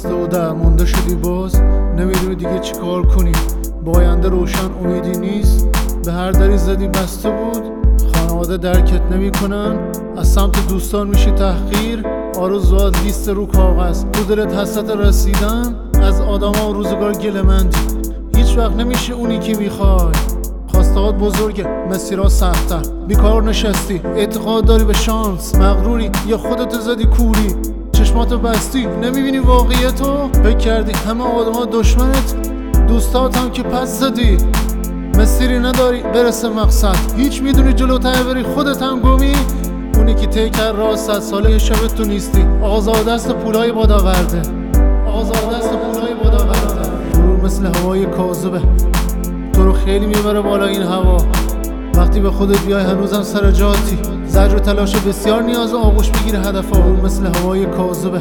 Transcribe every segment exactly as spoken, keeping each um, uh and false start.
خسته و درمونده شدی باز نمیدونی دیگه چی کار کنی. با آینده روشن امیدی نیست، به هر دری زدی بسته بود. خانواده درکت نمی کنن، از سمت دوستان میشی تحقیر. آرزوات لیست رو کاغذ، تو دلت حسرت رسیدن از آدما و روزگار گله‌مندی. هیچ وقت نمیشه اونی که میخوای، خواستهات بزرگه مسیرها سخت‌تر. بیکار نشستی، اعتقاد داری به شانس، مغروری یا خودت زدی کوری. چشماتو بستی نمیبینی واقعیتو، فکر کردی همه آدما دشمنت، دوستات هم که پس زدی. مسیری نداری برسه مقصد، هیچ میدونی جلوتر بری خودت هم گمی. اونی که طی کرد راه صد ساله شب تو نیستی، آزاد دست پولای باد آورده، آزاد دست پولای باد آورده. غرور مثل هوای کاذبه، تو رو خیلی میبره بالا این هوا. وقتی به خودت بیای هنوزم سر جاتی، زجر و تلاش بسیار نیاز آغوش بگیره هدفا. غرور مثل هوای کاذبه،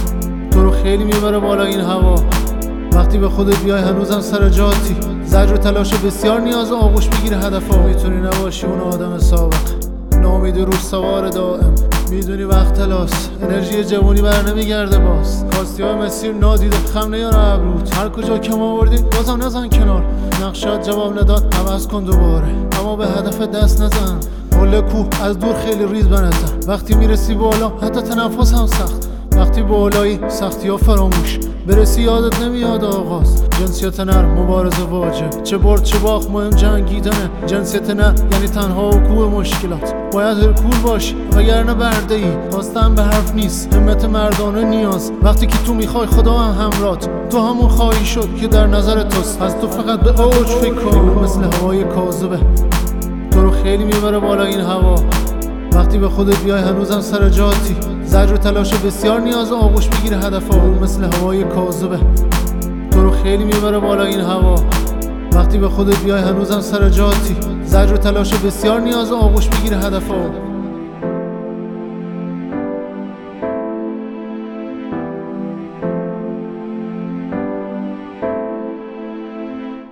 تو رو خیلی میبره بالا این هوا. وقتی به خودت بیای هنوزم سر جاتی، زجر و تلاش بسیار نیاز آغوش بگیره هدفا. میتونی نباشی اون آدم سابق، نامید روش سوار دائم، میدونی وقت لاس، انرژی جوانی بر نمیگرده باز. کاستی های مسیر نادیده، خم نیاره ابروت، هر کجا کم آوردی بازم نزن کنار. نقشات جواب نداد عوض کن دوباره، اما به هدف دست نزن. قله کوه از دور خیلی ریز بنظر، وقتی میرسی بالا حتی تنفس هم سخت. وقتی بالایی سختی ها فراموش، برسی یادت نمیاد آغاز. جنسیت نر مبارزه واجب، چه برد چه باخت مهم جنگیدنه. جنسیت نه یعنی تنها و کوه مشکلات، باید هرکول باشی وگرنه برده ای. خواستن به حرف نیست، همت مردانه نیاز. وقتی که تو میخوای خدا هم همرات، تو همون خواهی شد که در نظر توست. از تو فقط به اوج فکر کن، مثل هوای کاذبه، تو رو خیلی میبره بالا این هوا. وقتی به خودت بیای هنوزم سر جاتی، زجر و تلاش بسیار نیاز آغوش بگیره هدفا. مثل هوای کاذبه، تو رو خیلی میبره بالا این هوا. وقتی به خودت بیای هنوزم سر جاتی، زجر و تلاش بسیار نیاز آغوش بگیره هدفا.